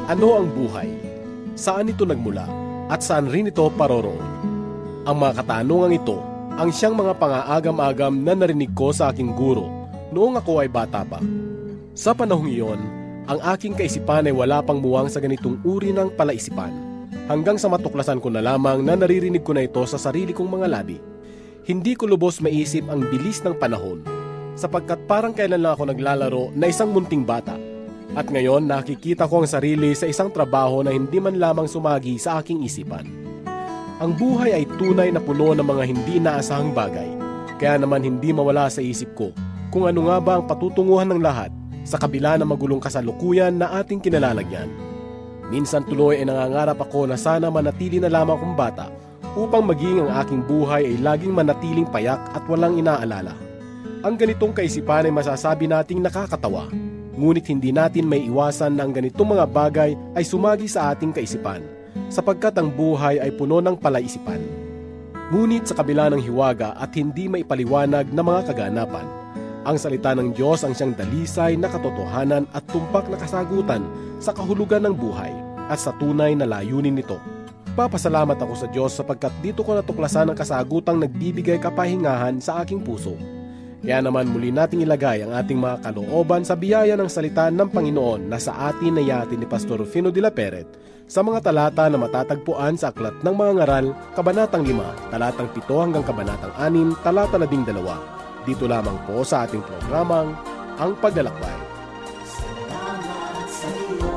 Ano ang buhay? Saan ito nagmula? At saan rin ito paroroon? Ang mga katanungang ito ang siyang mga pangaagam-agam na narinig ko sa aking guro noong ako ay bata pa. Sa panahong iyon, ang aking kaisipan ay wala pang muwang sa ganitong uri ng palaisipan. Hanggang sa matuklasan ko na lamang na naririnig ko na ito sa sarili kong mga labi. Hindi ko lubos maisip ang bilis ng panahon, sapagkat parang kailan lang ako naglalaro na isang munting bata. At ngayon nakikita ko ang sarili sa isang trabaho na hindi man lamang sumagi sa aking isipan. Ang buhay ay tunay na puno ng mga hindi inaasahang bagay, kaya naman hindi mawala sa isip ko kung ano nga ba ang patutunguhan ng lahat sa kabila ng magulong kasalukuyan na ating kinalalagyan. Minsan tuloy ay nangangarap ako na sana manatili na lamang akong bata upang maging ang aking buhay ay laging manatiling payak at walang inaalala. Ang ganitong kaisipan ay masasabi nating nakakatawa. Ngunit hindi natin may iwasan na ang ganitong mga bagay ay sumagi sa ating kaisipan, sapagkat ang buhay ay puno ng palaisipan. Ngunit sa kabila ng hiwaga at hindi maipaliwanag na mga kaganapan, ang salita ng Diyos ang siyang dalisay na katotohanan at tumpak na kasagutan sa kahulugan ng buhay at sa tunay na layunin nito. Papasalamat ako sa Diyos sapagkat dito ko natuklasan ang kasagutang nagbibigay kapahingahan sa aking puso. Kaya naman muli nating ilagay ang ating mga kalooban sa biyaya ng salita ng Panginoon na sa atin nayati ni Pastor Rufino de la Peret sa mga talata na matatagpuan sa Aklat ng Mga Ngaral, Kabanatang 5, talatang 7 hanggang Kabanatang 6, talata 12. Dito lamang po sa ating programang Ang Paglalakbay. Salamat sa iyo,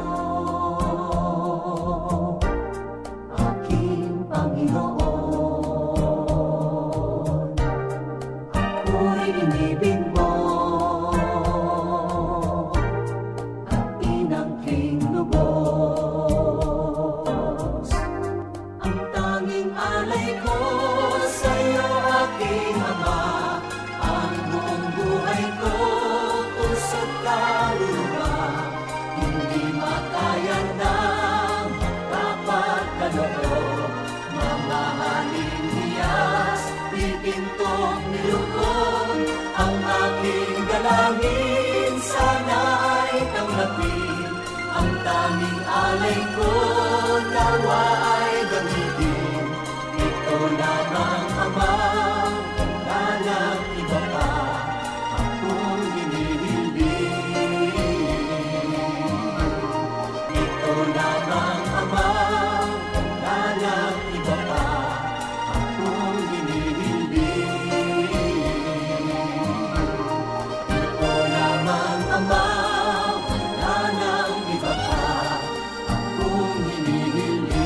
aking Panginoon. Inibig mo at inangking lubos. Ang tanging alay ko sa iyo, aking Ama, ang buong buhay ko, puso't kaluluwa, hindi makaya ng magpapagkaloob. Mamahaling niyas, di pintong nilukod, ang aking dalangin sana ay tanggapin. Ang tanging alay ko nawa ay gamitin. Ito lamang, Ama, wala nang iba pa akong hinihilin. Ito lamang, Ama, wala nang iba pa akong hinihilin. Ito lamang, Ama, wala nang iba pa akong hinihilin.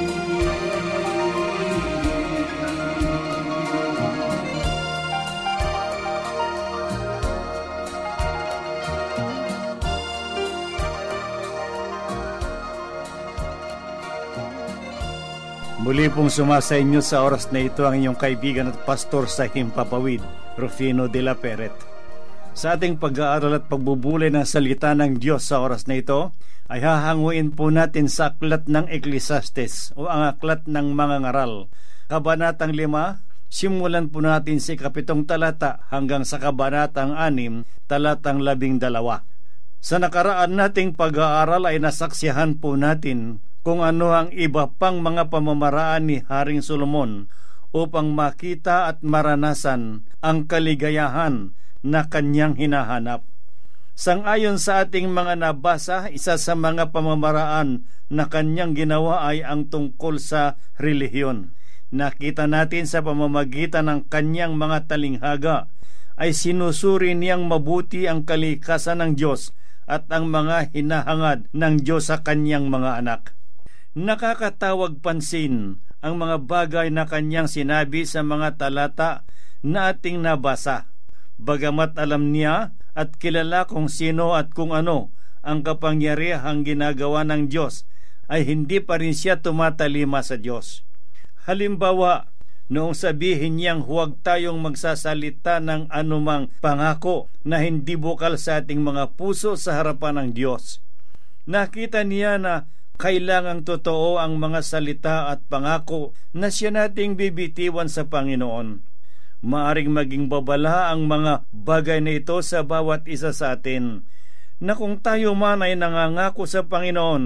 Muli pong sumasa inyo sa oras na ito ang inyong kaibigan at pastor sa Himpapawid, Rufino de la Peret. Sa ating pag-aaral at pagbubulay ng salita ng Diyos sa oras na ito, ay hahanguin po natin sa Aklat ng Ecclesiastes o ang Aklat ng Mga Ngaral. Kabanatang 5, simulan po natin sa 7 talata hanggang sa Kabanatang 6, talatang 12. Sa nakaraan nating pag-aaral ay nasaksihan po natin kung ano ang iba pang mga pamamaraan ni Haring Solomon upang makita at maranasan ang kaligayahan na kanyang hinahanap. Sang-ayon sa ating mga nabasa, isa sa mga pamamaraan na kanyang ginawa ay ang tungkol sa relihiyon. Nakita natin sa pamamagitan ng kanyang mga talinghaga ay sinusuri niyang mabuti ang kalikasan ng Diyos at ang mga hinahangad ng Diyos sa kanyang mga anak. Nakakatawag pansin ang mga bagay na kanyang sinabi sa mga talata na ating nabasa. Bagamat alam niya at kilala kung sino at kung ano ang kapangyarihang ginagawa ng Diyos, ay hindi pa rin siya tumatalima sa Diyos. Halimbawa, noong sabihin niyang huwag tayong magsasalita ng anumang pangako na hindi bukal sa ating mga puso sa harapan ng Diyos. Nakita niya na kailangang totoo ang mga salita at pangako na siya nating bibitiwan sa Panginoon. Maaring maging babala ang mga bagay na ito sa bawat isa sa atin, na kung tayo man ay nangangako sa Panginoon,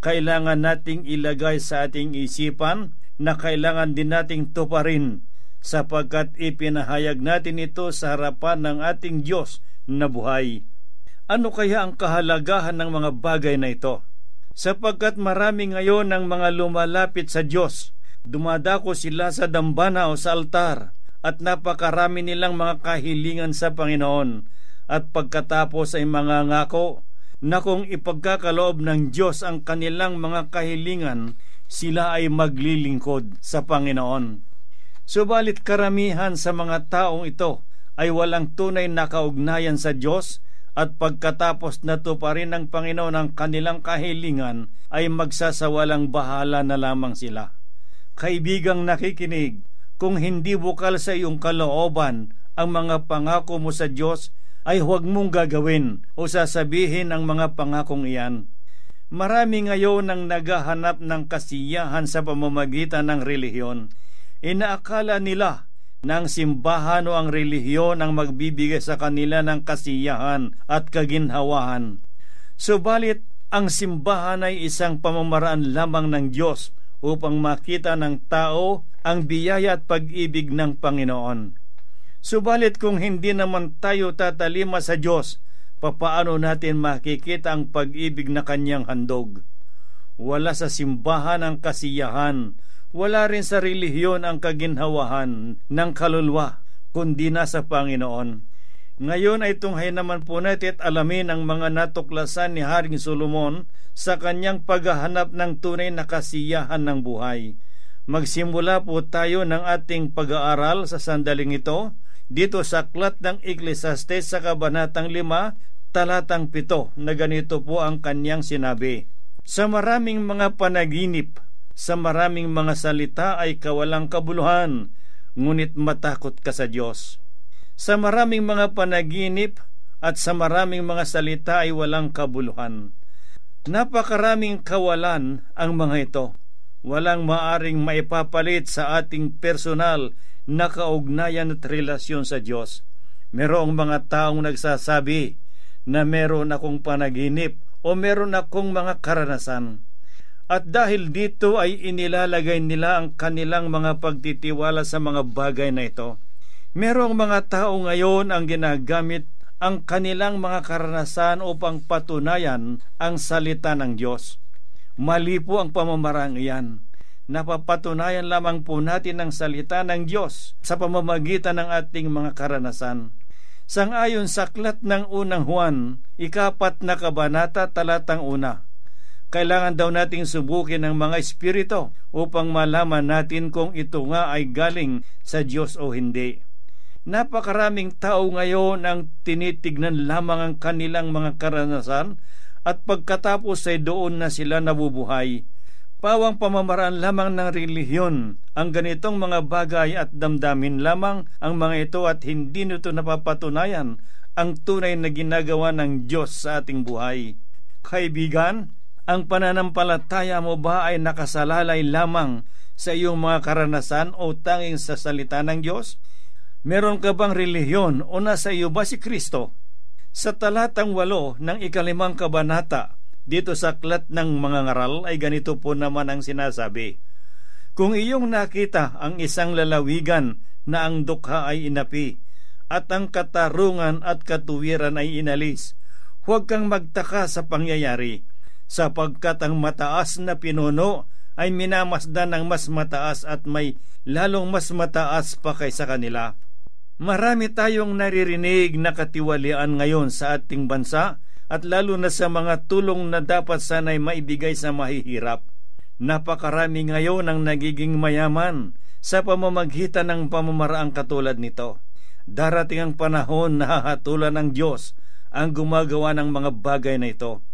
kailangan nating ilagay sa ating isipan na kailangan din nating tuparin sapagkat ipinahayag natin ito sa harapan ng ating Diyos na buhay. Ano kaya ang kahalagahan ng mga bagay na ito? Sapagkat marami ngayon ng mga lumalapit sa Diyos, dumadako sila sa dambana o sa altar at napakarami nilang mga kahilingan sa Panginoon at pagkatapos ay mga ngako na kung ipagkakaloob ng Diyos ang kanilang mga kahilingan, sila ay maglilingkod sa Panginoon. Subalit karamihan sa mga taong ito ay walang tunay na kaugnayan sa Diyos at pagkatapos natuparin ng Panginoon ang kanilang kahilingan ay magsasawalang bahala na lamang sila. Kaibigang nakikinig, kung hindi bukal sa iyong kalooban ang mga pangako mo sa Diyos, ay huwag mong gagawin o sasabihin ang mga pangakong iyan. Marami ngayon ang naghahanap ng kasiyahan sa pamamagitan ng relihiyon. Inaakala nila na ang simbahan o ang relihiyon ang magbibigay sa kanila ng kasiyahan at kaginhawahan. Subalit, ang simbahan ay isang pamamaraan lamang ng Diyos upang makita ng tao ang biyaya at pag-ibig ng Panginoon. Subalit kung hindi naman tayo tatalima sa Diyos, papaano natin makikita ang pag-ibig na Kanyang handog? Wala sa simbahan ang kasiyahan, wala rin sa relihiyon ang kaginhawahan ng kaluluwa, kundi nasa Panginoon. Ngayon ay tunghay naman po natin at alamin ang mga natuklasan ni Haring Solomon sa kanyang paghahanap ng tunay na kasiyahan ng buhay. Magsimula po tayo ng ating pag-aaral sa sandaling ito, dito sa aklat ng Ecclesiastes sa kabanatang 5, talatang 7, na ganito po ang kanyang sinabi. Sa maraming mga panaginip, sa maraming mga salita ay kawalang kabuluhan, ngunit matakot ka sa Diyos. Sa maraming mga panaginip at sa maraming mga salita ay walang kabuluhan. Napakaraming kawalan ang mga ito. Walang maaring maipapalit sa ating personal na kaugnayan at relasyon sa Diyos. Merong mga taong nagsasabi na meron akong panaginip o meron akong mga karanasan. At dahil dito ay inilalagay nila ang kanilang mga pagtitiwala sa mga bagay na ito. Merong mga tao ngayon ang ginagamit ang kanilang mga karanasan upang patunayan ang salita ng Diyos. Mali po ang pamamaraan iyan. Napapatunayan lamang po natin ang salita ng Diyos sa pamamagitan ng ating mga karanasan. Sangayon sa aklat ng unang Juan, 4 na kabanata, talatang 1. Kailangan daw nating subukin ang mga espiritu upang malaman natin kung ito nga ay galing sa Diyos o hindi. Napakaraming tao ngayon ang tinitignan lamang ang kanilang mga karanasan at pagkatapos ay doon na sila nabubuhay. Pawang pamamaraan lamang ng relihiyon ang ganitong mga bagay at damdamin lamang ang mga ito at hindi nito napapatunayan ang tunay na ginagawa ng Diyos sa ating buhay. Kaibigan, ang pananampalataya mo ba ay nakasalalay lamang sa iyong mga karanasan o tanging sa salita ng Diyos? Meron ka bang relihiyon o nasa iyo ba si Kristo? Sa talatang 8 ng 5 kabanata, dito sa aklat ng mga ngaral ay ganito po naman ang sinasabi. Kung iyong nakita ang isang lalawigan na ang dukha ay inapi, at ang katarungan at katuwiran ay inalis, huwag kang magtaka sa pangyayari, sapagkat ang mataas na pinuno ay minamasdan ng mas mataas at may lalong mas mataas pa kaysa kanila. Marami tayong naririnig na katiwalian ngayon sa ating bansa at lalo na sa mga tulong na dapat sana'y maibigay sa mahihirap. Napakarami ngayon ang nagiging mayaman sa pamamagitan ng pamamaraang katulad nito. Darating ang panahon na hahatulan ng Diyos ang gumagawa ng mga bagay na ito.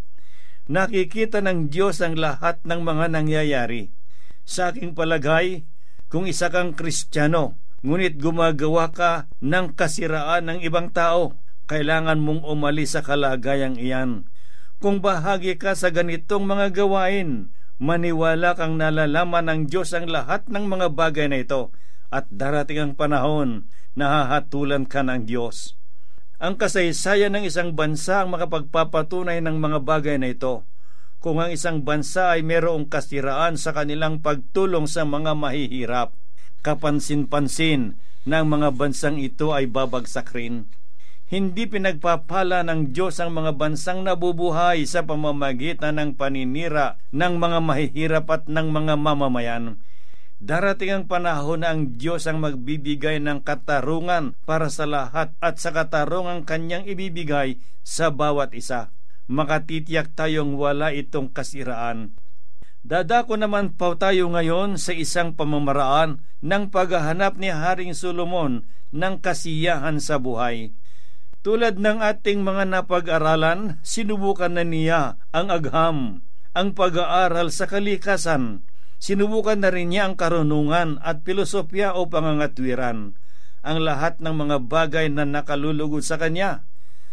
Nakikita ng Diyos ang lahat ng mga nangyayari. Sa aking palagay, kung isa kang Kristiyano, ngunit gumagawa ka ng kasiraan ng ibang tao, kailangan mong umalis sa kalagayang iyan. Kung bahagi ka sa ganitong mga gawain, maniwala kang nalalaman ng Diyos ang lahat ng mga bagay na ito at darating ang panahon na hahatulan ka ng Diyos. Ang kasaysayan ng isang bansa ang makapagpapatunay ng mga bagay na ito. kung ang isang bansa ay mayroong kasiraan sa kanilang pagtulong sa mga mahihirap, kapansin-pansin na ang mga bansang ito ay babagsak rin. Hindi pinagpapala ng Diyos ang mga bansang nabubuhay sa pamamagitan ng paninira ng mga mahihirap at ng mga mamamayan. Darating ang panahon na ang Diyos ang magbibigay ng katarungan para sa lahat at sa katarungang kanyang ibibigay sa bawat isa. Makatitiyak tayong wala itong kasiraan. Dadako naman po tayo ngayon sa isang pamamaraan ng paghahanap ni Haring Solomon ng kasiyahan sa buhay. Tulad ng ating mga napag-aralan, sinubukan na niya ang agham, ang pag-aaral sa kalikasan. Sinubukan na rin niya ang karunungan at pilosopya o pangangatwiran, ang lahat ng mga bagay na nakalulugod sa kanya.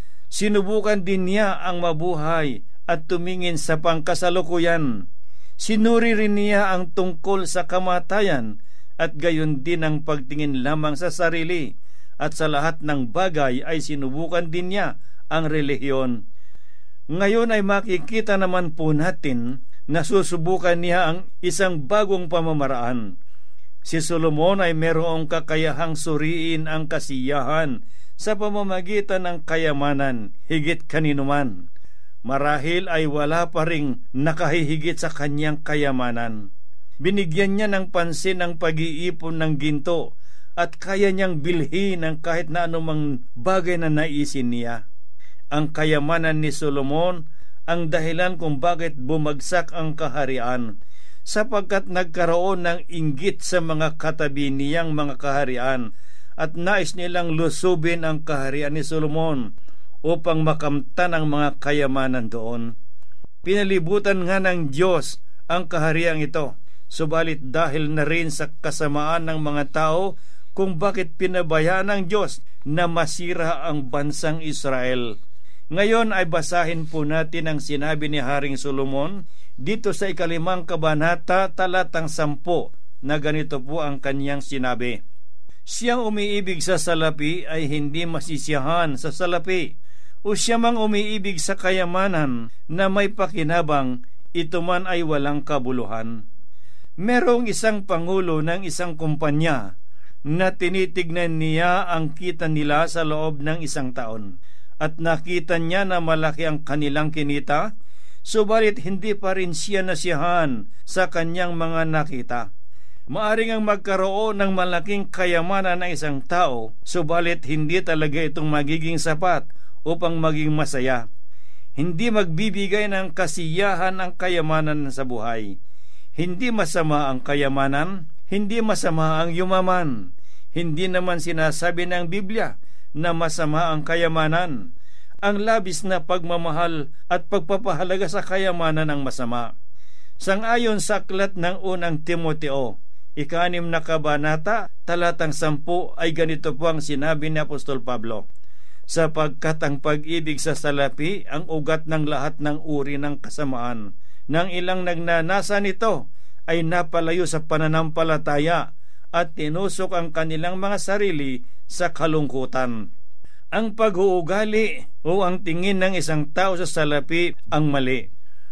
Sinubukan din niya ang mabuhay at tumingin sa pangkasalukuyan. Sinuri rin niya ang tungkol sa kamatayan at gayon din ang pagtingin lamang sa sarili, at sa lahat ng bagay ay sinubukan din niya ang relihiyon. Ngayon ay makikita naman po natin na susubukan niya ang isang bagong pamamaraan. Si Solomon ay merong kakayahang suriin ang kasiyahan sa pamamagitan ng kayamanan higit kaninuman. Marahil ay wala pa ring nakahihigit sa kanyang kayamanan. Binigyan niya ng pansin ang pag-iipon ng ginto at kaya niyang bilhin ang kahit na anumang bagay na naisin niya. Ang kayamanan ni Solomon ang dahilan kung bakit bumagsak ang kaharian, sapagkat nagkaroon ng inggit sa mga katabi niyang mga kaharian at nais nilang lusubin ang kaharian ni Solomon upang makamtan ang mga kayamanan doon. Pinalibutan nga ng Diyos ang kahariang ito, subalit dahil na rin sa kasamaan ng mga tao kung bakit pinabayaan ng Diyos na masira ang bansang Israel. Ngayon ay basahin po natin ang sinabi ni Haring Solomon dito sa 5 kabanata talatang 10 na ganito po ang kanyang sinabi. Siyang umiibig sa salapi ay hindi masisiyahan sa salapi, o siya mang umiibig sa kayamanan na may pakinabang, ito man ay walang kabuluhan. Merong isang pangulo ng isang kumpanya na tinitignan niya ang kita nila sa loob ng isang taon, at nakita niya na malaki ang kanilang kinita, subalit hindi pa rin siya nasiyahan sa kanyang mga nakita. Maaring ang magkaroon ng malaking kayamanan ng isang tao, subalit hindi talaga itong magiging sapat upang maging masaya. Hindi magbibigay ng kasiyahan ang kayamanan sa buhay. Hindi masama ang kayamanan, hindi masama ang yumaman. Hindi naman sinasabi ng Biblia na masama ang kayamanan. Ang labis na pagmamahal at pagpapahalaga sa kayamanan ang masama. Sangayon sa aklat ng unang Timoteo, 6 na kabanata, talatang 10 ay ganito po ang sinabi ni Apostol Pablo. Sapagkat ang pag-ibig sa salapi ang ugat ng lahat ng uri ng kasamaan. Nang ilang nagnanasa nito ay napalayo sa pananampalataya at tinusok ang kanilang mga sarili sa kalungkutan. Ang pag-uugali o ang tingin ng isang tao sa salapi ang mali.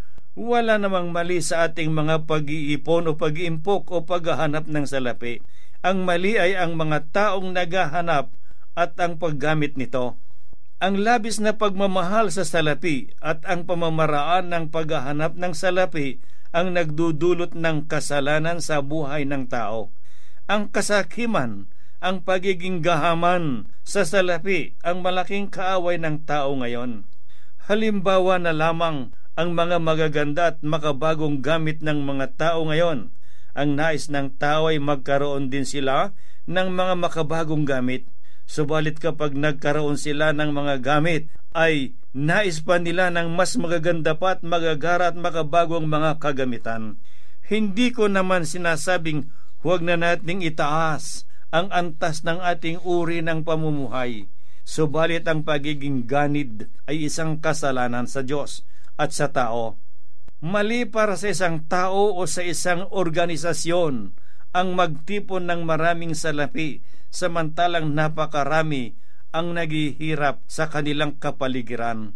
Wala namang mali sa ating mga pag-iipon o pag-iimpok o paghahanap ng salapi. Ang mali ay ang mga taong naghahanap at ang paggamit nito. Ang labis na pagmamahal sa salapi at ang pamamaraan ng paghahanap ng salapi ang nagdudulot ng kasalanan sa buhay ng tao. Ang kasakiman, ang pagiging gahaman sa salapi ang malaking kaaway ng tao ngayon. Halimbawa na lamang ang mga magaganda at makabagong gamit ng mga tao ngayon. Ang nais ng tao ay magkaroon din sila ng mga makabagong gamit. Subalit kapag nagkaroon sila ng mga gamit, ay nais pa nila ng mas magaganda pa at magagara at makabagong mga kagamitan. Hindi ko naman sinasabing huwag na nating itaas ang antas ng ating uri ng pamumuhay. Subalit ang pagiging ganid ay isang kasalanan sa Diyos at sa tao. Mali para sa isang tao o sa isang organisasyon ang magtipon ng maraming salapi samantalang napakarami ang naghihirap sa kanilang kapaligiran.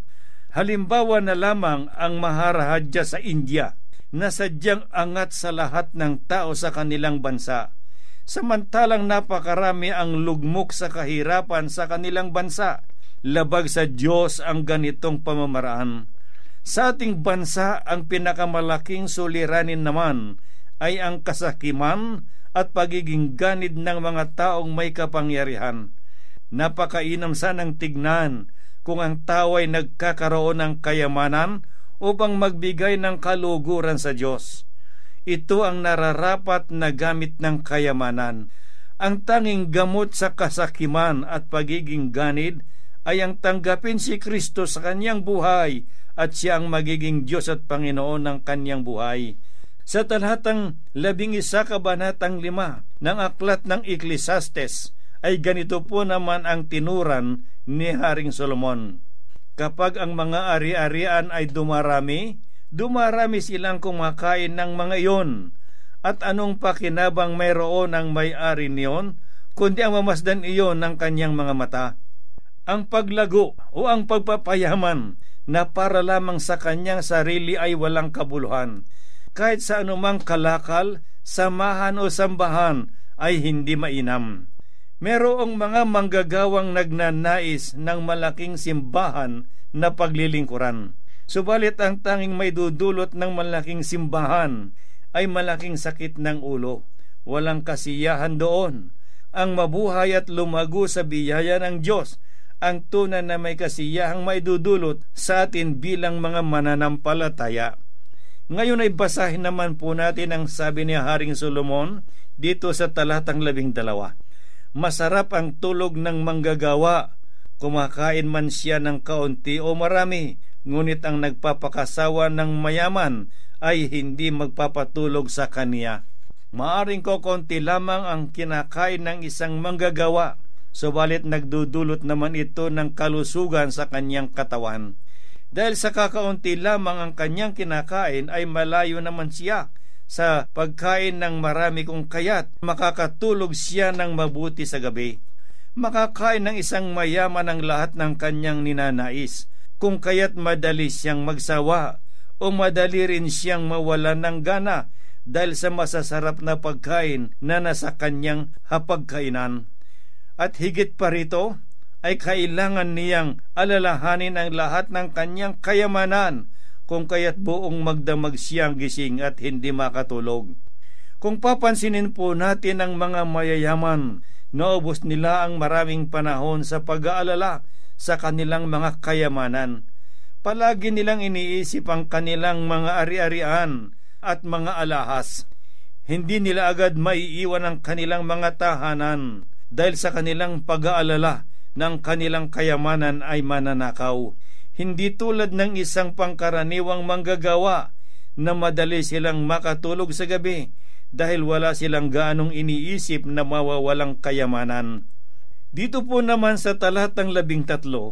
Halimbawa na lamang ang Maharaja sa India na sadyang angat sa lahat ng tao sa kanilang bansa, samantalang napakarami ang lugmok sa kahirapan sa kanilang bansa. Labag sa Diyos ang ganitong pamamaraan. Sa ating bansa, ang pinakamalaking suliranin naman ay ang kasakiman at pagiging ganid ng mga taong may kapangyarihan. Napakainam sanang tignan kung ang tao ay nagkakaroon ng kayamanan upang magbigay ng kaluguran sa Diyos. Ito ang nararapat na gamit ng kayamanan. Ang tanging gamot sa kasakiman at pagiging ganid ay ang tanggapin si Kristo sa kanyang buhay at siya ang magiging Diyos at Panginoon ng kanyang buhay. Sa talatang 11 kabanatang 5 ng aklat ng Ecclesiastes ay ganito po naman ang tinuran ni Haring Solomon. Kapag ang mga ari-arian ay dumarami silang kumakain ng mga iyon, at anong pakinabang mayroon ang may-ari niyon, kundi ang mamasdan iyon ng kanyang mga mata. Ang paglago o ang pagpapayaman na para lamang sa kanyang sarili ay walang kabuluhan. Kahit sa anumang kalakal, samahan o sambahan ay hindi mainam. Merong mga manggagawang nagnanais ng malaking simbahan na paglilingkuran. Subalit ang tanging may dudulot ng malaking simbahan ay malaking sakit ng ulo. Walang kasiyahan doon. Ang mabuhay at lumago sa biyaya ng Diyos ang tunay na may kasiyahang may dudulot sa atin bilang mga mananampalataya. Ngayon ay basahin naman po natin ang sabi ni Haring Solomon dito sa talatang 12. Masarap ang tulog ng manggagawa, kumakain man siya ng kaunti o marami, ngunit ang nagpapakasawa ng mayaman ay hindi magpapatulog sa kaniya. Maaring kokonti lamang ang kinakain ng isang manggagawa, subalit nagdudulot naman ito ng kalusugan sa kanyang katawan. Dahil sa kakaunti lamang ang kanyang kinakain ay malayo naman siya sa pagkain ng marami, kung kaya't makakatulog siya ng mabuti sa gabi. Makakain ng isang mayaman ang lahat ng kanyang ninanais, kung kaya't madali siyang magsawa o madali rin siyang mawalan ng gana dahil sa masasarap na pagkain na nasa kanyang hapagkainan. At higit pa rito ay kailangan niyang alalahanin ang lahat ng kanyang kayamanan, kung kaya't buong magdamag siyang gising at hindi makatulog. Kung papansinin po natin ang mga mayayaman, naubos nila ang maraming panahon sa pag-aalala sa kanilang mga kayamanan. Palagi nilang iniisip ang kanilang mga ari-arian at mga alahas. Hindi nila agad maiiwan ang kanilang mga tahanan dahil sa kanilang pag-aalala ng kanilang kayamanan ay mananakaw. Hindi tulad ng isang pangkaraniwang manggagawa na madali silang makatulog sa gabi dahil wala silang gaanong iniisip na mawawalang kayamanan. Dito po naman sa talatang 13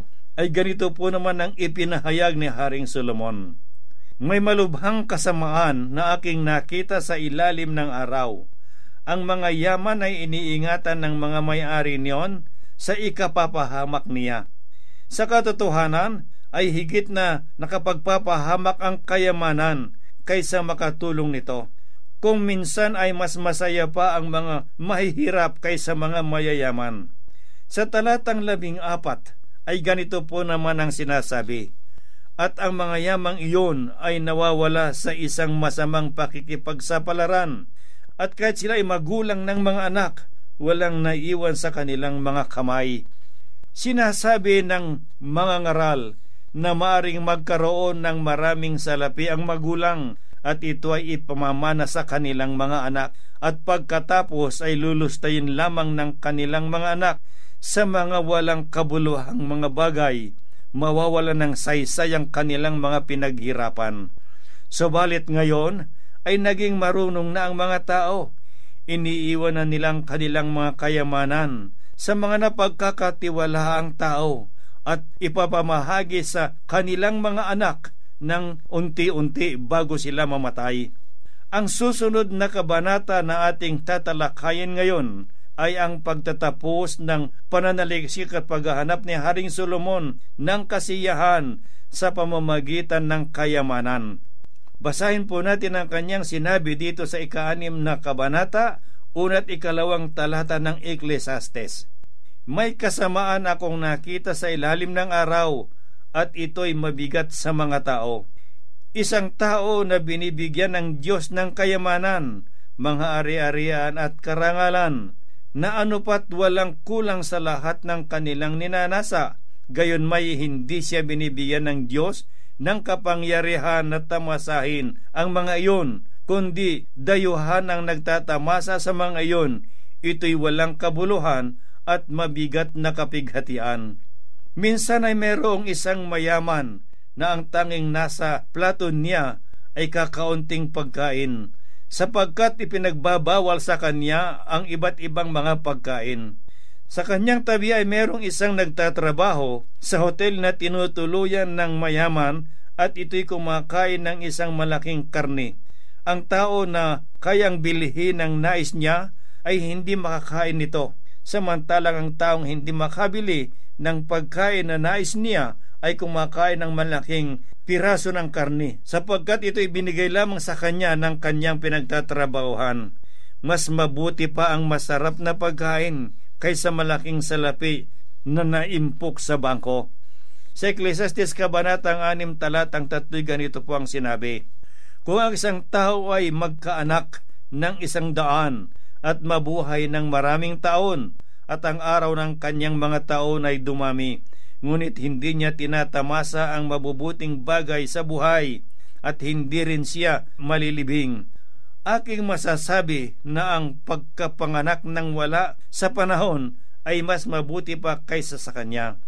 ay ganito po naman ang ipinahayag ni Haring Solomon. May malubhang kasamaan na aking nakita sa ilalim ng araw. Ang mga yaman ay iniingatan ng mga may-ari niyon sa ikapapahamak niya. Sa katotohanan ay higit na nakapagpapahamak ang kayamanan kaysa makatulong nito. Kung minsan ay mas masaya pa ang mga mahihirap kaysa mga mayayaman. Sa talatang 14 ay ganito po naman ang sinasabi. At ang mga yamang iyon ay nawawala sa isang masamang pakikipagsapalaran, at kahit sila ay magulang ng mga anak, walang naiwan sa kanilang mga kamay. Sinasabi ng mga ngaral na maaring magkaroon ng maraming salapi ang magulang, at ito ay ipamamana sa kanilang mga anak, at pagkatapos ay lulustayin lamang ng kanilang mga anak sa mga walang kabuluhang mga bagay, mawawala ng saysay ang kanilang mga pinaghirapan. Subalit ngayon ay naging marunong na ang mga tao. Iniiwan na nilang kanilang mga kayamanan sa mga napagkakatiwalaang tao at ipapamahagi sa kanilang mga anak ng unti-unti bago sila mamatay. Ang susunod na kabanata na ating tatalakayin ngayon ay ang pagtatapos ng pananaliksik at paghahanap ni Haring Solomon ng kasiyahan sa pamamagitan ng kayamanan. Basahin po natin ang kanyang sinabi dito sa 6 na kabanata, 1 at 2 talata ng Ecclesiastes. May kasamaan akong nakita sa ilalim ng araw, at ito'y mabigat sa mga tao. Isang tao na binibigyan ng Diyos ng kayamanan, mga ari-arian at karangalan, na anupat walang kulang sa lahat ng kanilang ninanasa, gayon may hindi siya binibigyan ng Diyos ng kapangyarihan na tamasahin ang mga iyon, kundi dayuhan ang nagtatamasa sa mga iyon. Ito'y walang kabuluhan at mabigat na kapighatian. Minsan ay mayroong isang mayaman na ang tanging nasa platon niya ay kakaunting pagkain, sapagkat ipinagbabawal sa kanya ang iba't ibang mga pagkain. Sa kanyang tabi ay merong isang nagtatrabaho sa hotel na tinutuluyan ng mayaman, at ito'y kumakain ng isang malaking karne. Ang tao na kayang bilhin ng nais niya ay hindi makakain nito, samantalang ang taong hindi makabili ng pagkain na nais niya ay kumakain ng malaking piraso ng karne, sapagkat ito'y binigay lamang sa kanya ng kanyang pinagtatrabahuhan. Mas mabuti pa ang masarap na pagkain kaysa malaking salapi na naimpok sa bangko. Sa Ecclesiastes kabanatang 6 talatang 3 ganito po ang sinabi, kung ang isang tao ay magkaanak ng 100 at mabuhay ng maraming taon, at ang araw ng kanyang mga taon ay dumami, ngunit hindi niya tinatamasa ang mabubuting bagay sa buhay, at hindi rin siya malilibing, aking masasabi na ang pagkapanganak ng wala sa panahon ay mas mabuti pa kaysa sa kanya.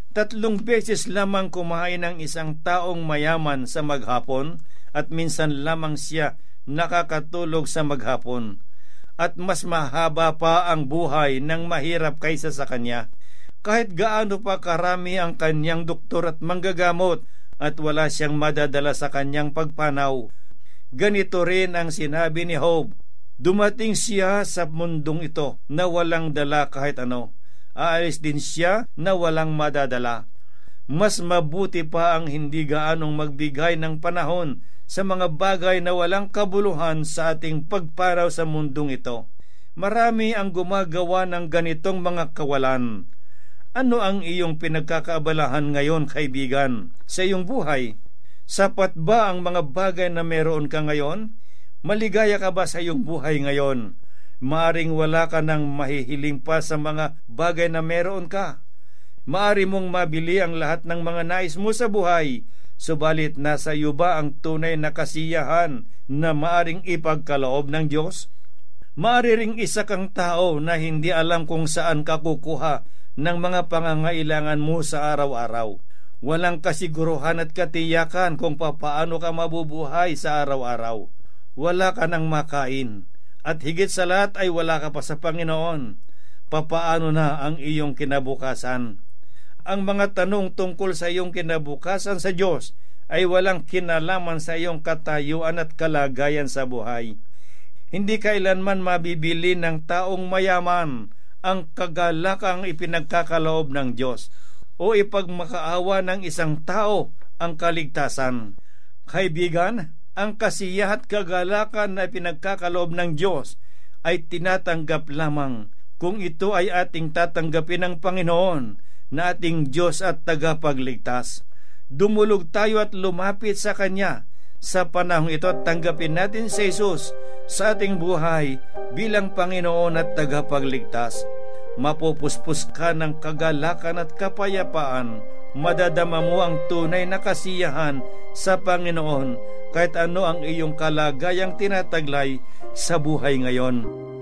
3 beses lamang kumain ng isang taong mayaman sa maghapon, at minsan lamang siya nakakatulog sa maghapon. At mas mahaba pa ang buhay ng mahirap kaysa sa kanya, kahit gaano pa karami ang kanyang doktor at manggagamot, at wala siyang madadala sa kanyang pagpanaw. Ganito rin ang sinabi ni Job, dumating siya sa mundong ito na walang dala kahit ano, aalis din siya na walang madadala. Mas mabuti pa ang hindi gaanong magbigay ng panahon sa mga bagay na walang kabuluhan sa ating pagparaw sa mundong ito. Marami ang gumagawa ng ganitong mga kawalan. Ano ang iyong pinagkakaabalahan ngayon, kaibigan, sa iyong buhay? Sapat ba ang mga bagay na meron ka ngayon? Maligaya ka ba sa iyong buhay ngayon? Maaring wala ka nang mahihiling pa sa mga bagay na meron ka. Maari mong mabili ang lahat ng mga nais mo sa buhay, subalit nasa iyo ba ang tunay na kasiyahan na maaring ipagkaloob ng Diyos? Maari ring isa kang tao na hindi alam kung saan ka kukuha ng mga pangangailangan mo sa araw-araw. Walang kasiguruhan at katiyakan kung papaano ka mabubuhay sa araw-araw. Wala ka nang makain, at higit sa lahat ay wala ka pa sa Panginoon. Papaano na ang iyong kinabukasan? Ang mga tanong tungkol sa iyong kinabukasan sa Diyos ay walang kinalaman sa iyong katayuan at kalagayan sa buhay. Hindi kailanman mabibili ng taong mayaman ang kagalakang ipinagkakaloob ng Diyos, o ipagmakaawa ng isang tao ang kaligtasan. Kaibigan, ang kasiyahan at kagalakan na ipinagkakaloob ng Diyos ay tinatanggap lamang kung ito ay ating tatanggapin ng Panginoon na ating Diyos at tagapagligtas. Dumulog tayo at lumapit sa Kanya sa panahong ito at tanggapin natin si Jesus sa ating buhay bilang Panginoon at tagapagligtas. Mapupuspos ka ng kagalakan at kapayapaan. Madadama mo ang tunay na kasiyahan sa Panginoon kahit ano ang iyong kalagayang tinataglay sa buhay ngayon.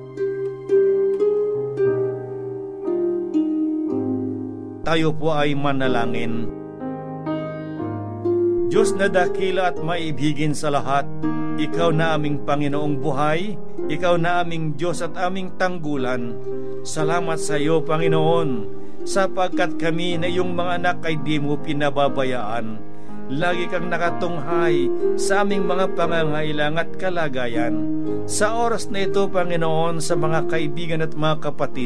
Tayo po ay manalangin. Diyos na dakila at maibigin sa lahat, Ikaw na aming Panginoong buhay, Ikaw na aming Diyos at aming tanggulan. Salamat sa iyo, Panginoon, sapagkat kami na iyong mga anak ay di mo pinababayaan. Lagi kang nakatunghay sa aming mga pangangailangan at kalagayan. Sa oras na ito, Panginoon, sa mga kaibigan at mga kapatid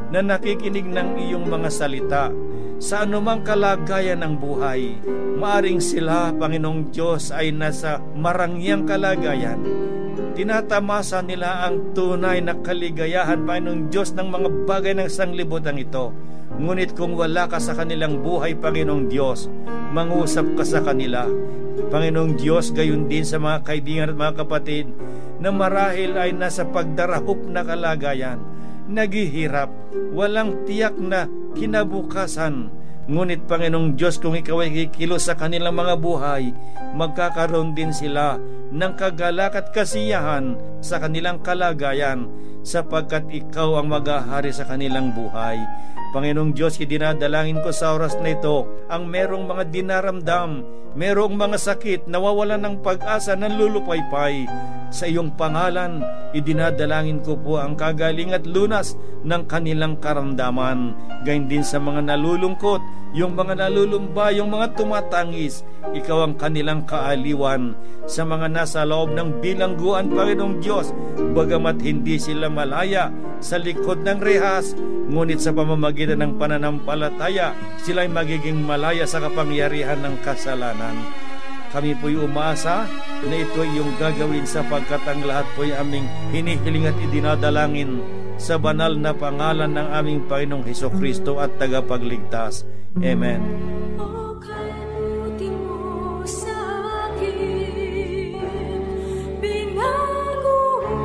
na nakikinig ng iyong mga salita sa anumang kalagayan ng buhay. Maaring sila, Panginoong Diyos, ay nasa marangyang kalagayan. Tinatamasa nila ang tunay na kaligayahan, Panginoong Diyos, ng mga bagay ng sanglibutan ito. Ngunit kung wala ka sa kanilang buhay, Panginoong Diyos, mangusap ka sa kanila. Panginoong Diyos, gayon din sa mga kaibigan at mga kapatid na marahil ay nasa pagdarahop na kalagayan, naghihirap, walang tiyak na kinabukasan. Ngunit Panginoong Diyos, kung ikaw ay kikilos sa kanilang mga buhay, magkakaroon din sila ng kagalak at kasiyahan sa kanilang kalagayan, sapagkat ikaw ang maghahari sa kanilang buhay. Panginoong Diyos, idinadalangin ko sa oras na ito ang merong mga dinaramdam, merong mga sakit, nawawalan ng pag-asa, nanlulupaypay. Sa iyong pangalan, idinadalangin ko po ang kagaling at lunas ng kanilang karamdaman. Gayun din sa mga nalulungkot, yung mga nalulumba, yung mga tumatangis, ikaw ang kanilang kaaliwan. Sa mga nasa loob ng bilangguan, Panginoong Diyos, bagamat hindi sila malaya sa likod ng rehas, ngunit sa pamamagitan ng pananampalataya, sila ay magiging malaya sa kapangyarihan ng kasalanan. Kami po'y umaasa na ito ay iyong gagawin, sapagkat ang lahat po'y aming hinihiling at idinadalangin sa banal na pangalan ng aming Panginoong Hesukristo at Tagapagligtas. Amen. O kalbuti mo sa akin, binago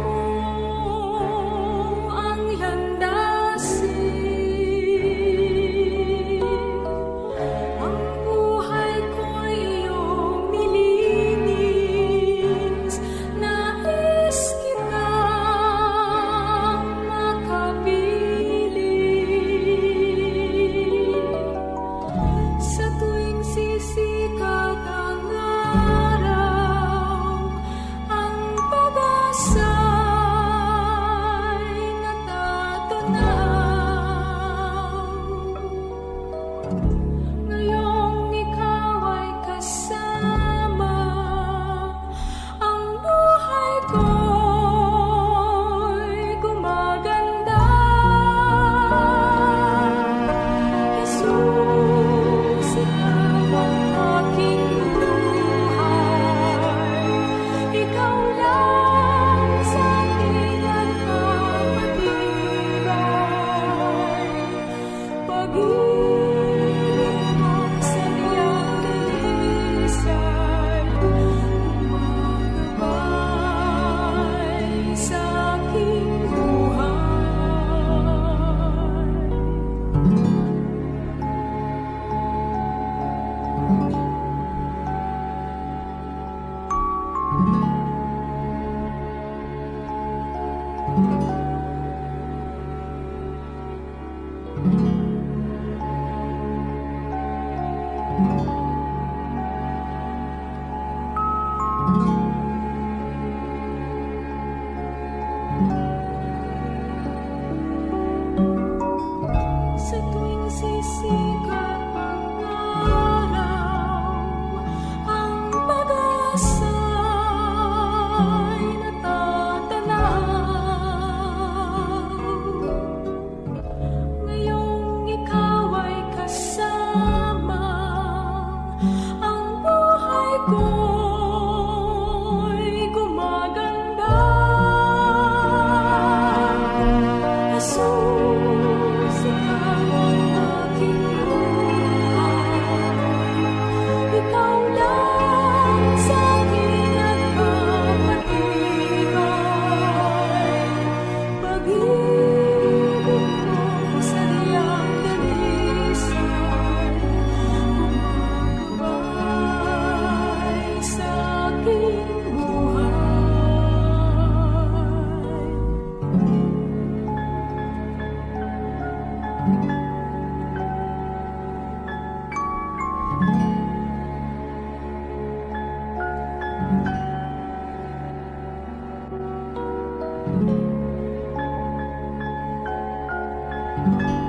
mo ang landasin. Ang buhay ko'y iyong nilinis, nais kitang makapiling. Sa tuwing sisikat ang araw, ang pag-asa'y natatanaw. Ngayong ikaw ay kasama, ang buhay ko'y gumaganda. Jesus, ikaw ang aking buhay. Ikaw lang sa akin ang kapatibay. Pag-ibig mo sa iyang dalisay, gumagabay sa aking buhay. Sa tuwing sisikat ang araw, ang pag-asa'y natatanaw. Ngayong ikaw ay kasama, ang buhay ko'y gumaganda. Jesus, ikaw ang aking buhay. Ikaw lang sa akin ang kapatibay. Pag-ibig mo sa iyang dalisay, gumagabay sa aking buhay. Thank you.